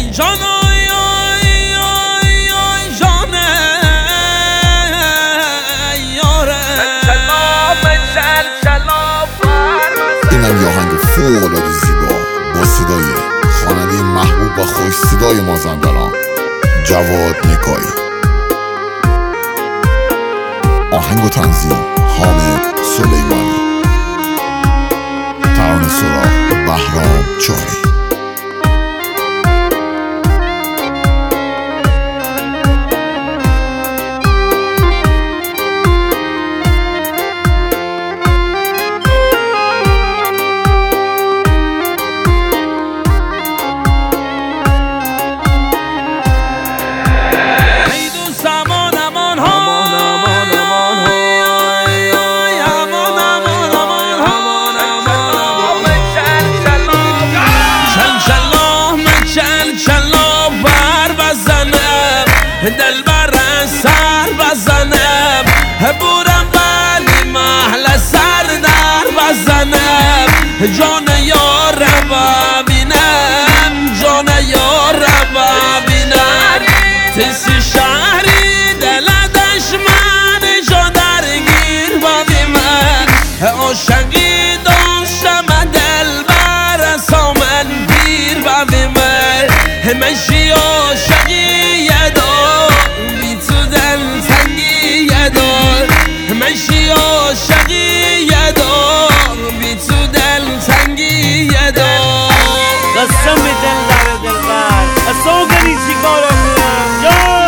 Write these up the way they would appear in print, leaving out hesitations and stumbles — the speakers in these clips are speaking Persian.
جان آی آی آی آی جان یاره اینم یه آهنگ فوق‌العاده زیبا با صدای خواننده محبوب و خوش صدای مازندران جواد نکایی. آهنگ و تنظیم حامد سلیمانی. ترانه سرا بهرام چاری. دل بر سر بزنم بورم ولی محل سر در بزنم جان یار ببینم جان یار ببینم تسی شهری دل دشمن جا درگیر ببینم عاشقی داشتم دل بر سامن پیر ببینم همشی عاشقی مشی عاشقی یه دار بی تو دل تنگی یه دار قسم به دل در دلبر اصلا کنی چی کارم کنم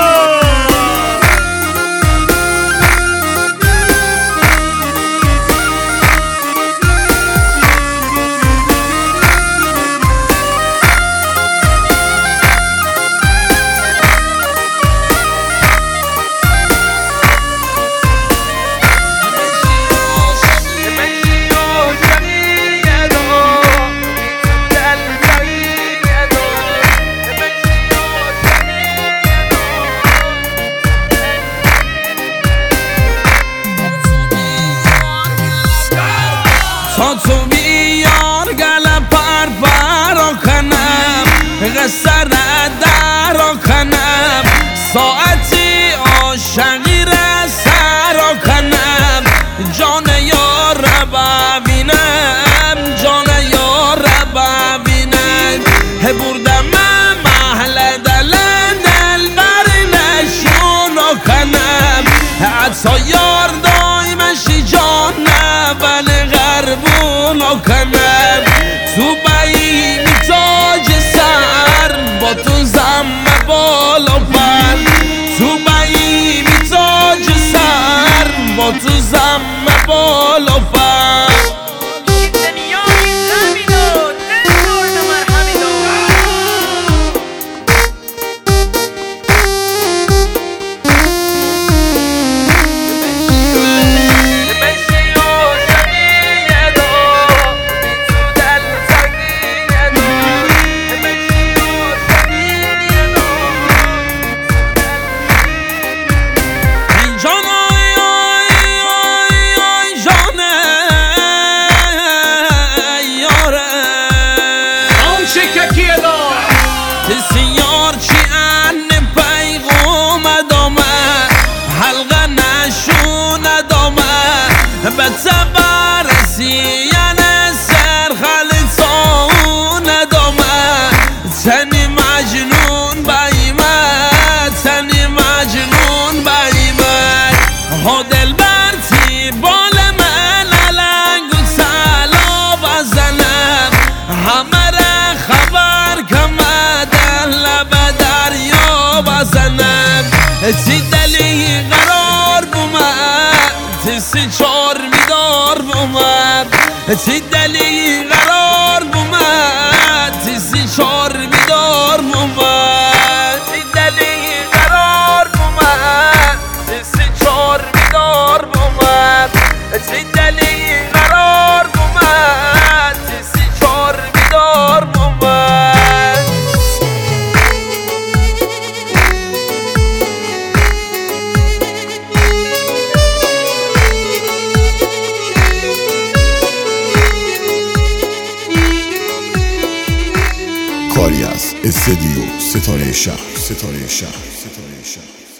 تا تو بیار گل پر برا کنم قصر درا کنم ساعتی عاشقی رسرا کنم جان یار ببینم جان یار ببینم بردم محل دل بر نشون کنم حتی یار دایمشی جان ولی غربون کنم تو بایی می تاج سر با تو زم بالا پر تو بایی می تاج سر با تو زم بالا پر سیار چی ان پیغام دامه حلقه نشون دامه به تبر سیان سر خلطان دامه تنی مجنون بایمه تنی مجنون بایمه ها دل برتی بال من لنگ و سلا بزنم همه را خبر کمه بزنم تی دلی قرار بومد تی چار میدار بومد تی دلی قرار بومد تی چار میدار بومد تی دلی قرار بومد تی چار میدار بومد تی دلی قرار بومد تی چار میدار بومد استدیو ستاره شهر